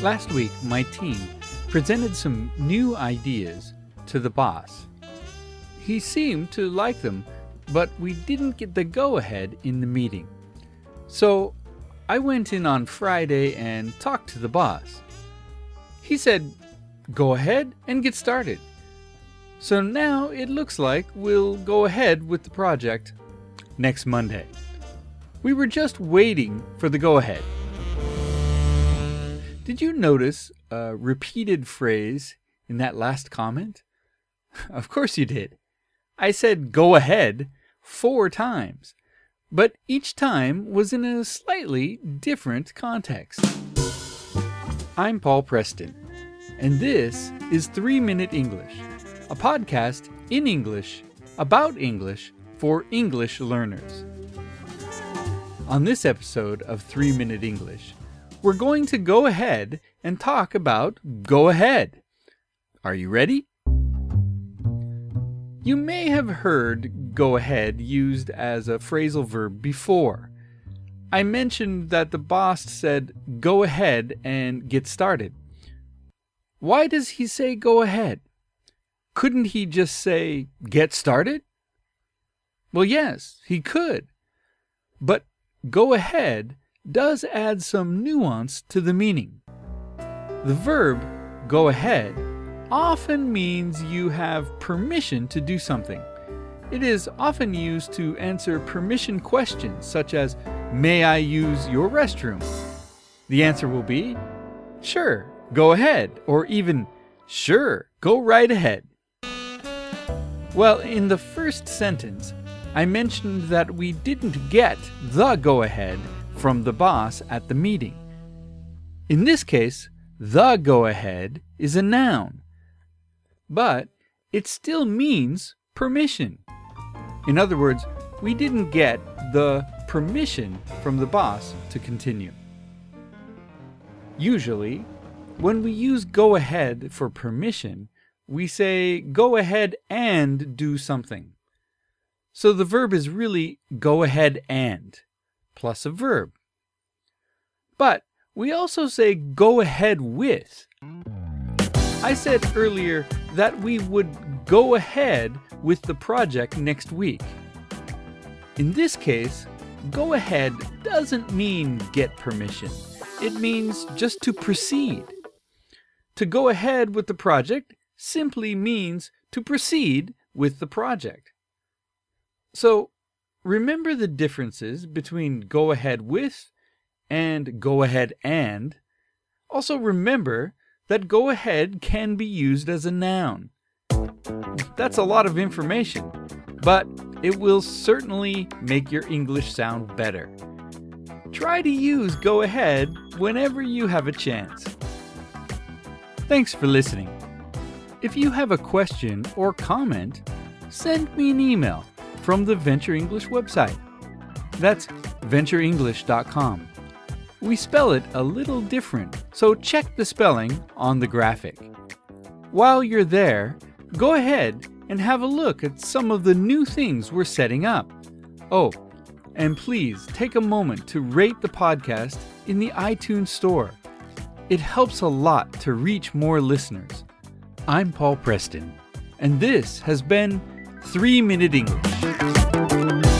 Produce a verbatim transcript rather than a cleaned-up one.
Last week, my team presented some new ideas to the boss. He seemed to like them, but we didn't get the go-ahead in the meeting. So I went in on Friday and talked to the boss. He said, go ahead and get started. So now it looks like we'll go ahead with the project next Monday. We were just waiting for the go-ahead. Did you notice a repeated phrase in that last comment? Of course you did. I said go ahead four times, but each time was in a slightly different context. I'm Paul Preston, and this is three minute English, a podcast in English about English for English learners. On this episode of three minute English, we're going to go ahead and talk about go ahead. Are you ready? You may have heard go ahead used as a phrasal verb before. I mentioned that the boss said go ahead and get started. Why does he say go ahead? Couldn't he just say get started? Well, yes, he could. But go ahead does add some nuance to the meaning. The verb go ahead often means you have permission to do something. It is often used to answer permission questions such as, may I use your restroom? The answer will be, sure, go ahead, or even, sure, go right ahead. Well, in the first sentence, I mentioned that we didn't get the go ahead from the boss at the meeting. In this case, the go-ahead is a noun, but it still means permission. In other words, we didn't get the permission from the boss to continue. Usually, when we use go ahead for permission, we say go ahead and do something. So the verb is really go ahead and plus a verb. But we also say go ahead with. I said earlier that we would go ahead with the project next week. In this case, go ahead doesn't mean get permission. It means just to proceed. To go ahead with the project simply means to proceed with the project. So, remember the differences between go ahead with and go ahead and. Also remember that go ahead can be used as a noun. That's a lot of information, but it will certainly make your English sound better. Try to use go ahead whenever you have a chance. Thanks for listening. If you have a question or comment, send me an email from the Venture English website. That's venture english dot com. We spell it a little different, so check the spelling on the graphic. While you're there, go ahead and have a look at some of the new things we're setting up. Oh, and please take a moment to rate the podcast in the iTunes Store. It helps a lot to reach more listeners. I'm Paul Preston, and this has been three minute English.